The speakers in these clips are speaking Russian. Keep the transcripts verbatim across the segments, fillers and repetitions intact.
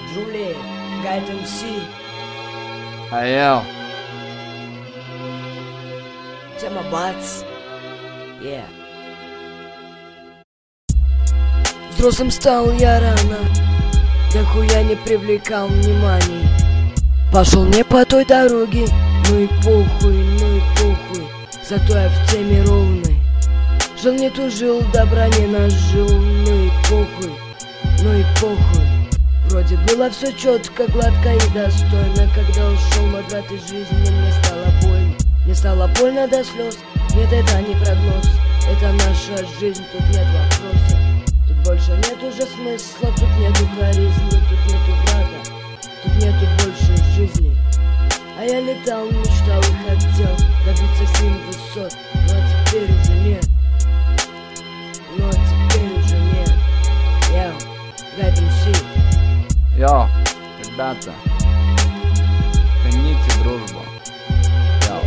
Жули, Гайд эм си. Айо. Тема бац. Yeah. Взрослым стал я рано, да хуя не привлекал вниманий. Пошел не по той дороге, ну и похуй, ну и похуй. Зато я в теме ровной. Жил не тужил, добра не нажил, ну и похуй, ну и похуй. Вроде было все четко, гладко и достойно. Когда ушел от из жизни, мне стало больно. Мне стало больно до слез. Нет, это не прогноз, это наша жизнь, тут нет вопроса. Тут больше нет уже смысла, тут нету харизмы, тут нету брата, тут нету больше жизни. А я летал, мечтал и хотел добиться с ним высот, но теперь уже нет. Но теперь уже нет. Йоу, Гайд эм си. Йоу, ребята, цените дружбу. Йоу.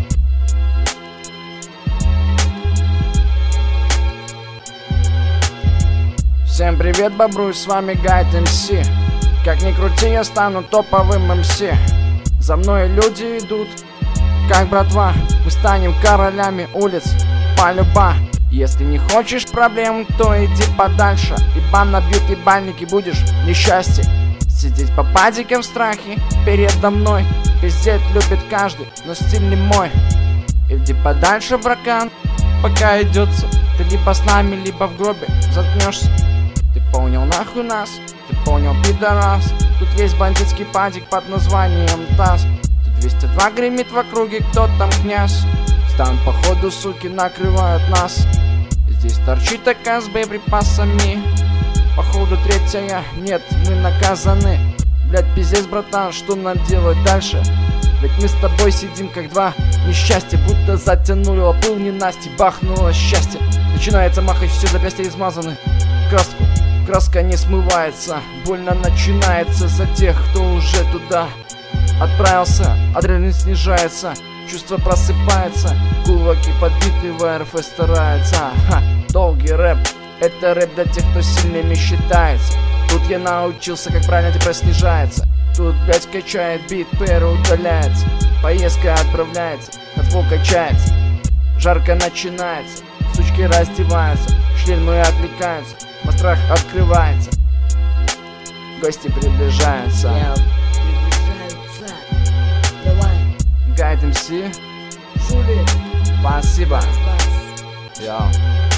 Всем привет, бобруй, с вами Гайд эм си. Как ни крути, я стану топовым эм си. За мной люди идут, как братва. Мы станем королями улиц, полюба. Если не хочешь проблем, то иди подальше. Ибо набьют ебальники, будешь в несчастье. Сидеть по падикам в страхе передо мной. Пиздеть любит каждый, но стиль не мой. Иди подальше, бракан, пока идется. Ты либо с нами, либо в гробе заткнешься. Ты понял нахуй нас, ты понял, пидорас. Тут весь бандитский падик под названием ТАСС. Тут двести два гремит в округе, кто там князь. Стан походу, суки, накрывают нас. Здесь торчит АК с боеприпасами. Походу третья, нет, мы наказаны. Блять, пиздец, братан, что нам делать дальше? Ведь мы с тобой сидим как два несчастья. Будто затянуло пыл ненасти, бахнуло счастье. Начинается махать, все запястья измазаны. Краску, краска не смывается. Больно начинается за тех, кто уже туда отправился. Адреналин снижается, чувство просыпается. Кулаки подбиты, в эр эф стараются. Ха, долгий рэп, это рэп для тех, кто сильными считается. Тут я научился, как правильно типа снижается. Тут, блять, качает бит, пэр удаляется. Поездка отправляется, на звук качается. Жарко начинается, сучки раздеваются. Шлемы отвлекаются, мастрах открывается. Гости приближаются. Yeah, приближаются. Давай. Гайд эм си. Жули. Спасибо. Бас, бас. Йоу.